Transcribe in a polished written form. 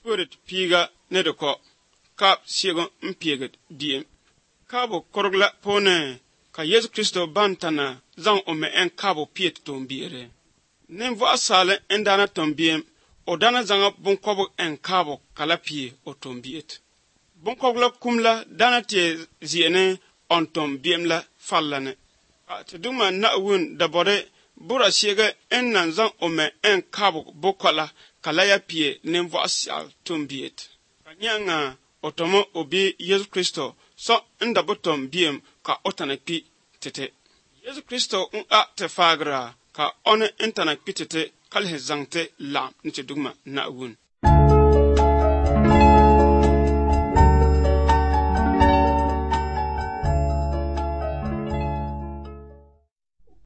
Purit piga nedoko kap siego mpiget diem. Kabo korogla pone ka Yesu Kristo bantana zang ome en kabo piet tombiere. Nem vo asale endana tombiem odana zanga bunkobo en kabo kala pie o tombiet. Bunkogla kumla dana tie ziene on tombiem la fallane. Te duma na wun dabore bura siege en nan zang ome en kabo bokola kala ya pie nem vo asal tombiet. Kanyanga otomo obi Yesu Kristo so ndabotom biem ka otana pi tete. Yesu Kristo a te fagra ka one intana pi tete kalhe zangte lam nche dugma na wun.